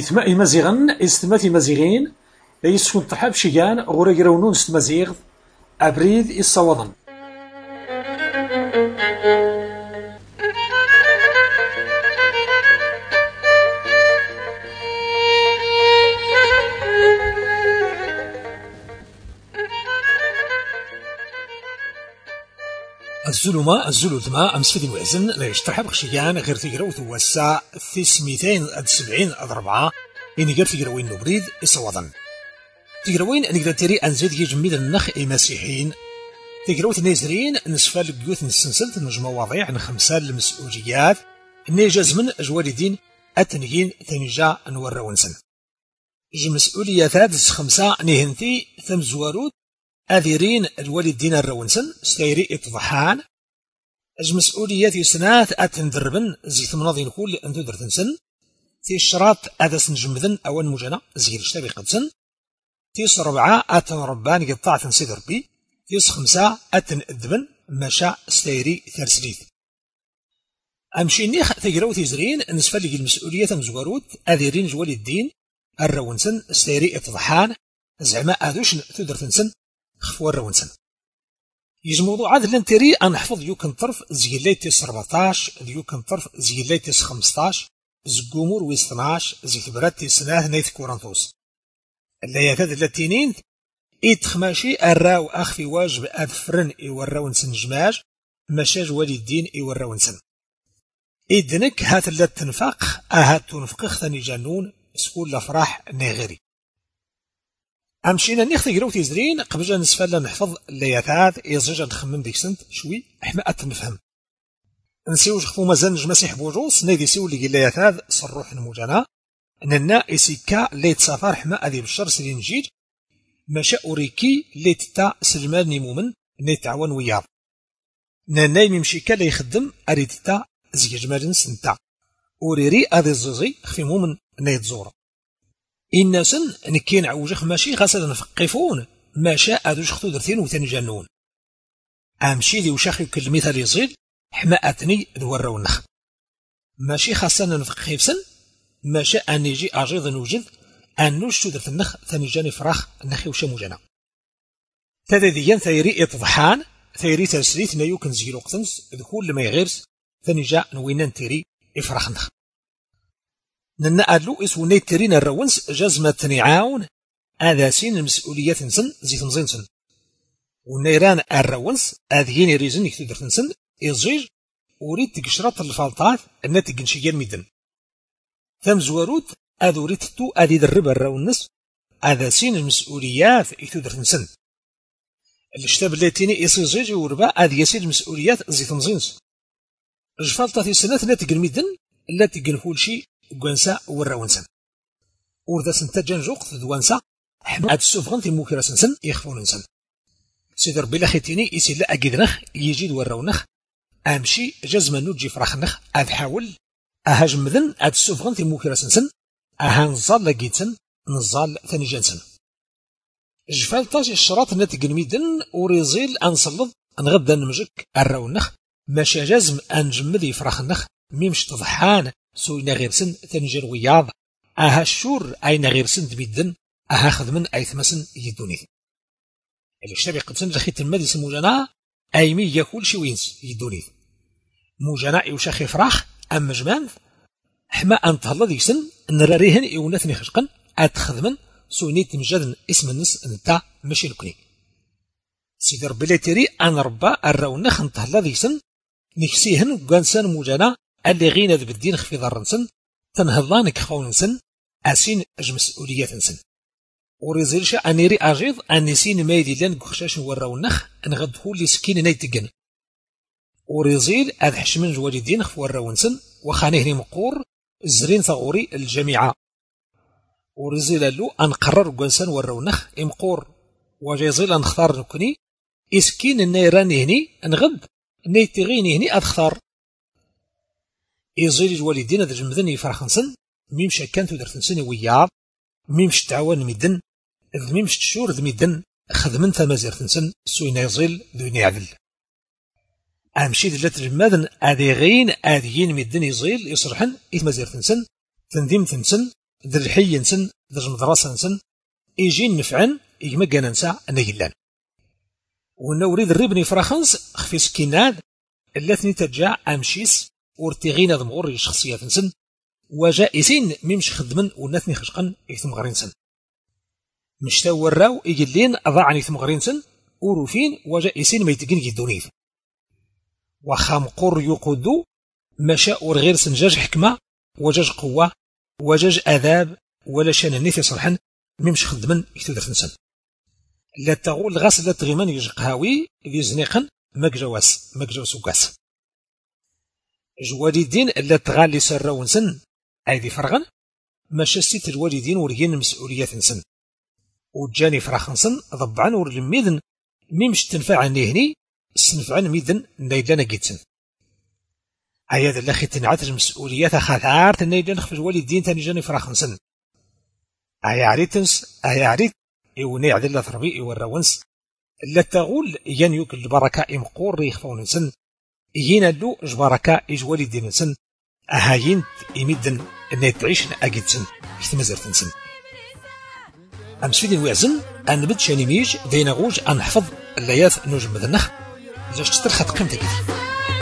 إثماء مزيغن استمات مزيغين لا يسكن تحب شيان غورا يرونون استمازيغ أبريد الصوضن. الزلمة أمس في الوزن لا يشترحب خشيان غير تقراو توسع في 270 أضربعة إني غير تقراوين نبريد إصوضن تقراوين نقدر تري أنزيد يجميد النخ المسيحيين تقراوت نازرين نسفى القيوت نسنسلت نج مواضيع نخمسة المسؤوليات نيجاز من أجوال الدين التنجين تنجا نوراونسن جو مسؤوليات هاد خمسة نهنتي ثم زواروت أذيرين الوالدين الرونسن ستيري إتضحان أج مسؤوليات يسنات أتندربن زي ثمناضين كل أنتو درتنسن تي الشراط أدس نجمذن أول مجانا زي الشتابي قدسن تيس ربعة أتنربان قطاع تنسيد ربي تيس خمسة أتنأدبن مشا ستيري ثرسليث أمشي نيخ تجرو تيزرين نسفلق المسؤولية مزواروت أذيرين جوال الدين الرونسن ستيري إتضحان زعما أذوش تقدر تنسن خفوا الرونسن يجموضو عاد لنتري أنحفظ يوكن طرف زيليتيس 14 يوكن طرف زيليتيس 15 زقومور ويس 12 زي ثبراتي سناه نيث كورنثوس اللي يتد اللاتينين إتخماشي الراو أخفي واجب أذفرن إورونسن جماج مشاج والي الدين إورونسن إدنك هات اللات تنفق أهات تنفق ثاني جانون سكول لفراح نغري أمشينا نيخ تقراو تيزرين قبل نسفل نحفظ اللياتات يزجا نخمم ديك سنت شوي احنا أتنفهم نسيو جخفو مازال نجمسيح بوجوس نايدي سيو اللي اللياتات صروح نموجانا ننا إسيكا ليت سافر حما أذي بالشر سلين جيج ماشا أوريكي ليت تا سلمان نيمومن نيت تعوان وياض ننا يمشيكا لي يخدم أريد تا زي جمال سنتا أوريري أذي الزوزي خفي مومن نيت زورا إنسن نكين عوجخ ماشي غاسل نفقفون ماشا أدوش خطو درتين وثاني جانون أمشي ذي وشاخي كلميثا يزيد حما أتني دورو النخ ماشي خاصنا نفقفسن ماشا أن يجي أجيض نوجد أن نوش درت النخ ثاني جاني فراخ النخي وشامو جانا تذيذيا ثيري إتضحان ثيري ترسليت نيوكن زيرو قتنس دخول لما يغيرس ثاني جاء نوينان تيري إفراخ النخ ننا أدلو إسو نيترين الرونس جزمة نعاون آذاسين المسؤوليات نسن زي تمزين سن ونيران الرونس آذيين ريزن يكتدر تنسن إزجيج وريد تقشرات الفالطات الناتج نشيجان ميدن ثم زواروت آذو ريتتو آذي درب الرونس آذاسين المسؤوليات يكتدر تنسن الاشتاب اللاتيني إسجيج وربا آذي يسير المسؤوليات زي تمزين سن الفالطات السنات ناتج الميدن لا تقنفول شي قوانسا والراونسن وردا سنتاجان جوقت دوانسا حما هاد السوفغن في موكرا سنسن يخفون نسن سيدر بلا خيتيني يسير لا أجدنخ يجي دوراونخ أمشي جزما نوجي فراخنخ أذ حاول أهاج مذن هاد السوفغن في موكرا سنسن أها نزال لقيتسن نزال ثاني جانسن جفال طاج الشراط ناتج الميدن وريزيل أنصلد نغدا نمجك الراونخ ماشا جزم أنجمذي فراخنخ ميمش تضحان سوينا غير سن ثنجر وياض أها الشور أين غير سن دميدن أها خدمن أي ثمسن يدوني اللي شابي قدسن لخيت المادي سمو جنا أيمي ياكل شي وينس يدوني موجنا يوشاخي فراخ أم جمان حما أنت الله دي سن نراريهن يونثني خشقن أتخدمن سويني تمجدن اسم النس نتا ماشي لكني سيدي ربي لا تيري أن ربا الرونخ انت الله دي سن نكسيهن قانسان موجنا اللي غينا بالدين خفي ضرنسن تنهضانك خونسن أسين مسؤوليات نسن وريزيلش أنيري أجيض أنسين مايدي لان قخشاش وراو النخ نغدهو لي سكين نايتقن وريزيل أذحش من جوالي الدين خفي وراو نسن وخانيه مقور زرين ثغوري الجميعة وريزيل اللو أنقرر قنسان وراو النخ إمقور وجيزيل أنختار نكني إسكين النيراني هني نغد نيتغيني هني أدختار يزيل الوالدين ذا جمذن يفرخنسن ميمش كانت درتنسن وياض ميمش تعاون ميدن ذ ميمش تشور ذ ميدن خدمن ثمازيرتنسن سوينا يزيل ذو عدل أمشي ذا تجمذن أذيغين أذيين ميدن يزيل يصرحن إثمازيرتنسن تنديم تنسن ذا الحي نسن ذا المدرسة نسن يجين نفعن يجمع ننسى نجلان ونوريد الربني فراخنس خفي سكينات التي تجا أمشيس ورتغينا ضمور شخصيات نسن وجائزين ميمش خدمن ونثني خشقن يثم غرينسن مش تاوراو يجلين أضاعني ثم غرينسن وروفين وجائزين ما يتقين جدونيث وخام قر يقودو مشاء ورغير سنجاج حكمة وجاج قوة وجاج أذاب ولا شان النيث صرحا ميمش خدمن يكتدر نسن لا تغول غاس لا تغيمان يجق هاوي ذي زنيقا مكجواس وقاس جوالدين لا تغالي سراو نسن أيدي فرغن ماشا سيت الوالدين ورجين مسؤوليات نسن وجاني فراخ نسن ضبعا ورلميذن ميمش تنفع نهني سنفعن ميذن نايدانا جيتسن هيا ذا اخي تنعت المسؤوليات خاثار نايدان خفج والدين تاني جاني فراخ نسن هيا عريتنس هيا عريت يوني عدل ثربي والروانس لا تغول ينيوك البركة إمقور يخفون نسن يينا له جبركة إجوالي دين نسن أهاين يمدن أن تعيش أجد سن يتمزر تنسن أمسفيدين ويعزن أن نبت شانيميج دينا غوج أن نحفظ اللياث نوجم بذنخ إذا اشترخت قيمتك كده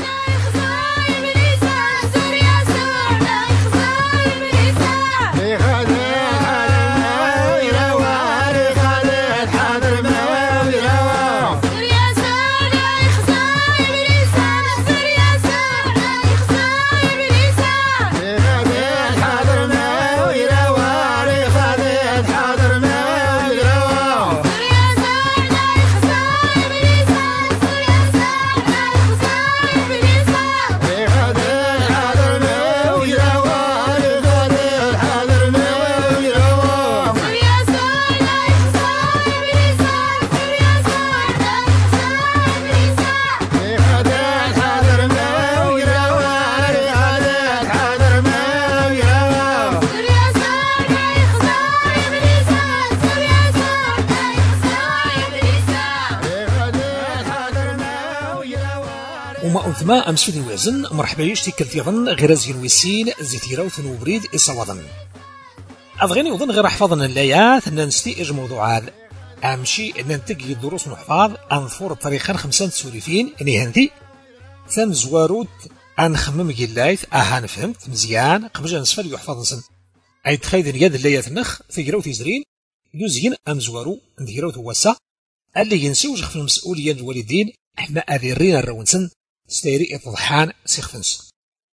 ما أمسفيد الوزن مرحبا يشتي كالتيظن غير زين ويسين زيتيرا وثنوبريد إصوضن أضغيني وظن غير حفظنا اللايات ننستيئج موضوع هذا أمشي ننتقي الدروس نحفاظ أنظفور طريقا 5 سوريفين نهندي ثم زواروت أنخمم جلايث أهان فهمت مزيان قبل نسفل يحفظ نسن أي تخيذ يد اللايات نخ ثقرو تزرين دوزين أم زوارو نديرو توسع اللي ينسوج في المسؤولية الوالدين احنا أذيرين الرونسن ستيري إطضحان سيخفنس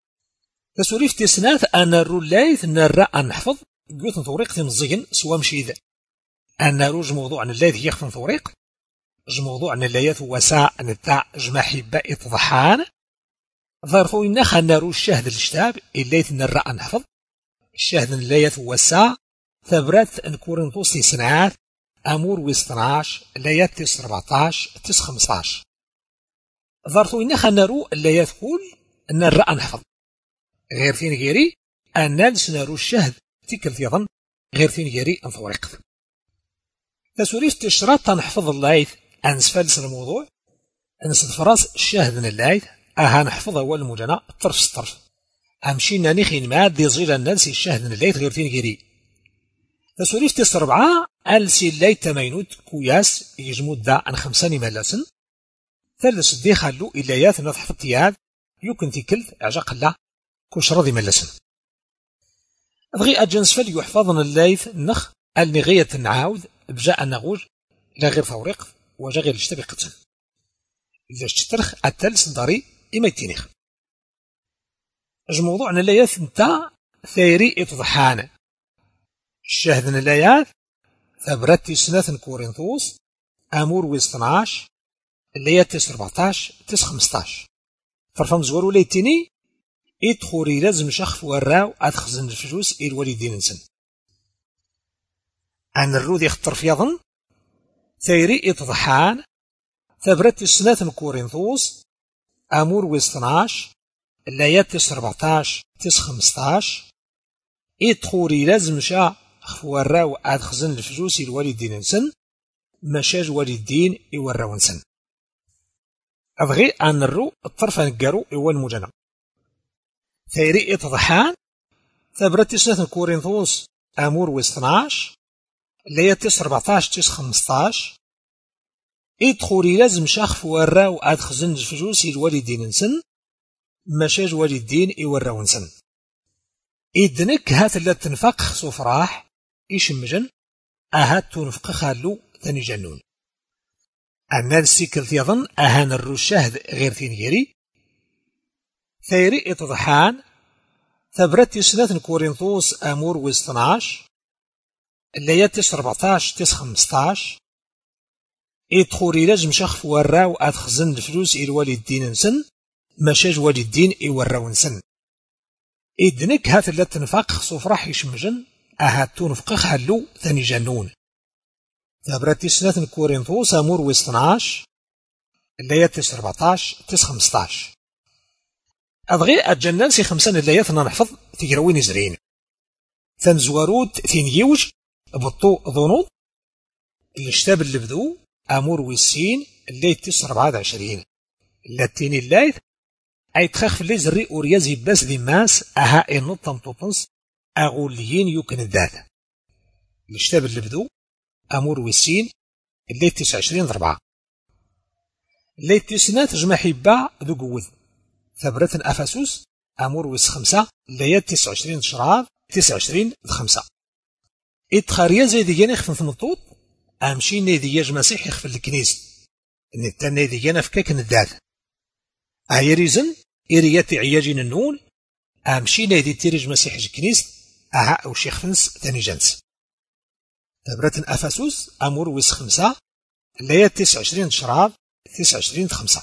تسوريف تسناث أنا الرولايث نرى أن نحفظ قوثن ثوريق مزيين سوا مشيذ أنا روج موضوع أن اللايث يخفن ثوريق موضوع أن اللايث وساء نتاع جماحبة إطضحان ظرفوا إنخ أن روج الشهد الاشتاب اللايث نرى أن نحفظ الشهد اللايث وساء ثبرت أن كورنطوس تسناث أمور ويستناش لايث تس 14 تس 15 ظرفوا إنخ أن رو اللايث قول أن نرى نحفظ غير ثين غيري أن نسنارو الشهد تكل يظن غير ثين غيري أن ثوريق تسوريف تشرط نحفظ اللايث أنسفلس الموضوع أنسد فراس الشهد من اللايث أها نحفظ أول مجانا الطرف الطرف أمشينا نخين ما دي زغيل الناس الشهد من اللايث غير ثين غيري تسوريف تسربعا ألسي اللايث تمينوت كوياس يجمود دا عن 5 ملاسن ثالث دي خلو إلايات نضحف التياد يمكن تكلت أعجاق الله كوش راضي ملسن أبغي أجنس فل يحفظنا اللايث نخ النغية نعاود بجاء النغوج لا غير ثوريق وجا غير اشتبه قتل إذا اشترخ الثالث داري إما يتينيخ الموضوع أن اللايث نتا ثيري إتضحان الشاهد اللايات ثبرت سنة كورنثوس أمور ويستناش اللي هي تس 14 تس 15 فرفم زورو ليتيني يدخوري لازم شخف وراو أدخزن الفلوس الوالدين نسن عن الرود يخطر في يظن ثيري إتضحان ثبرت السنة كورنثوس أمور ويستناش اللي هي تس 14 تس 15 يدخوري لازم شخف وراو أدخزن الفلوس الوالدين نسن مشاج والدين يوراو نسن أبغي أن نرو الطرف نقارو إيوان مجانا ثيري إتضحان ثبرت سنة كورنثوس امور و 12 اللي هي تيس 14 تيس 15 إدخولي لازم شخف وراو عاد خزن فلوس الوالدين نسن ماشاج والدين يوراو نسن إدنك هات لا تنفق صفراح إشمجن أهات تنفق خالو ثاني جنون أنا السيكل يظن أهان الرشاهد غير ثينيري ثيري إتضحان ثبرت سنة كورنثوس أمور و 12 اللي هي تيس 14 تيس 15 إدخولي لازم شخف وراو عاد خزن الفلوس الوالدين نسن ماشاج والدين يوراو نسن إدنك هات لا تنفق صفراح يشمجن أهات تنفق خالو ثاني جنون ثبرتي سنة كورنثوس أمور و 12 اللي هي تيس 14 تيس 15 أضغي أتجنن سي 5 اللي هي نحفظ تقروين زرين ثنزورود ثينيوج بطو ظنود الاشتاب اللي بدو أمور ويسين اللي تيس 24 اللاتيني اللايث أي تخاف اللي زري أوريازي باس ذي ماس أها النطم تطنس أغوليين يمكن الذات الاشتاب اللي بدو أمور ويسين اللي تيس 20 ضربعة اللي تيسنات جمع حبا ذو قوذ ثبرة أفاسوس أمور ويس 5 اللي هي 29 شراب 29 5 إدخاريا زي ديانا يخفن ثمطوط أمشي نيدياج مسيح يخفن الكنيس نتا نيديانا فكاك نداد أهي ريزن إرياتي عياجين النون أمشي نيدي تيريج مسيح الكنيس أها أو شيخ فنس ثاني جنس ثبرة أفاسوس أمور ويس 5 اللي هي 29 شراب 29 5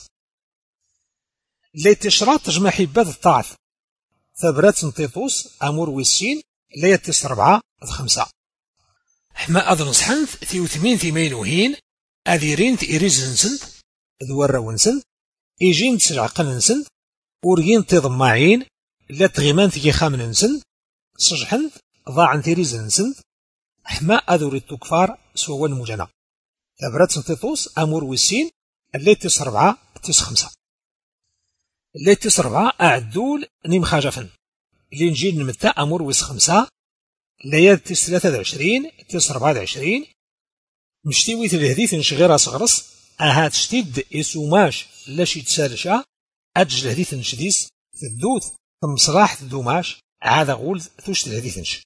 اللي تشرات تجمع حبات الطاعث ثبرات نطيطوس أمور ويسين اللي هي تيس 4 5 حما أظن صحنث ثيوثمين ثمين وهين أذيرين ثيريز نسنت ذورا ونسنت إيجين تسعقل نسنت أوريين تضمعين لا تغيمان ثي خامن نسنت صجحنث ضاعن ثيريز نسنت حما أذوري التكفار سوى المجنى ثبرات نطيطوس أمور ويسين اللي تيس 4 تيس 5 اللي تيس 4 أعدول نيم خاجفن اللي نجي نمتا أمور ويس 5 اللي هي تيس 23 تيس 24 مشتيوي الهديث نشغيرها صغرس أهات شتيد إسوماش لاش يتسالشا أجل الهديث نشديس تدوث ثم صلاح تدوماش عاد غول ثوش الهديث نش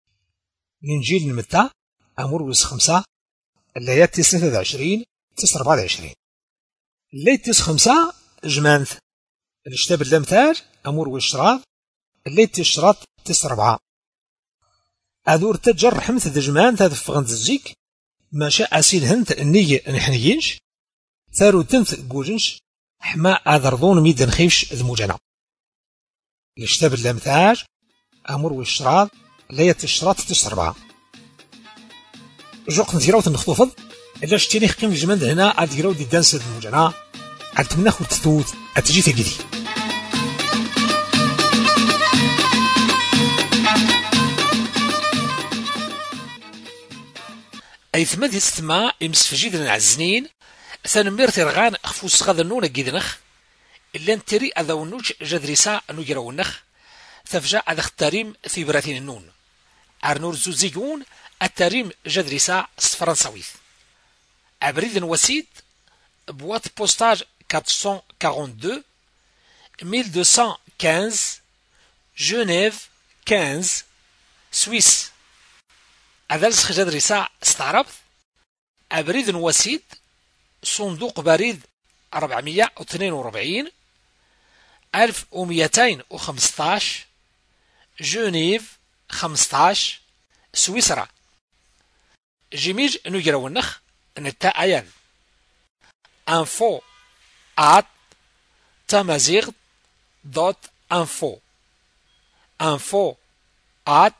نجي نمتا أمور ويس 5 اللي هي تيس 23 تيس 24 اللي تيس 5 جمانث الاشتاب اللامتاج أمور والشراط اللي تشرط تيس 4 أذور تجر حمث دجمان تدفغن الزيك ما شاء أسيل هنت النية نحنيينش ثارو تنث قوجنش حما أذرضون ميدن خيفش ذموجنا الاشتاب اللامتاج أمور والشراط اللي تشرط تيس 4 جوق نزيروت نخطوفض إلا شتيني خقيم الجمال هنا أديرو دي دانس ذموجنا أتمنى خو تثوت أتجي تجدي أي ثمد يستمع يمسفجيد العزنين ثانمير ترغان أخفوس غاذا نونا جيدنخ إلا نتري أذا ونوش جدريسا نجرا ونخ ثفجا أذا اختاريم في براثين النون أرنور زوزيقون التاريم جدريسا فرنساويث أبريد وسيد بوات بوستاج 442 1215 جنيف 15 سويس أذلس جدريسا استعربت أبريد وسيد صندوق بريد 442 1215 جنيف 15 سويسرا جيميج نجرا ونخ نتا أيان info at tamazigh.info info at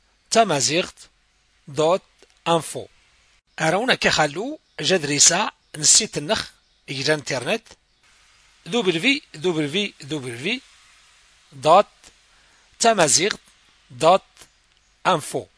tamazigh.info أرونا كخلو جدريسا نسيت النخ إجرا انترنت www.tamazigh.info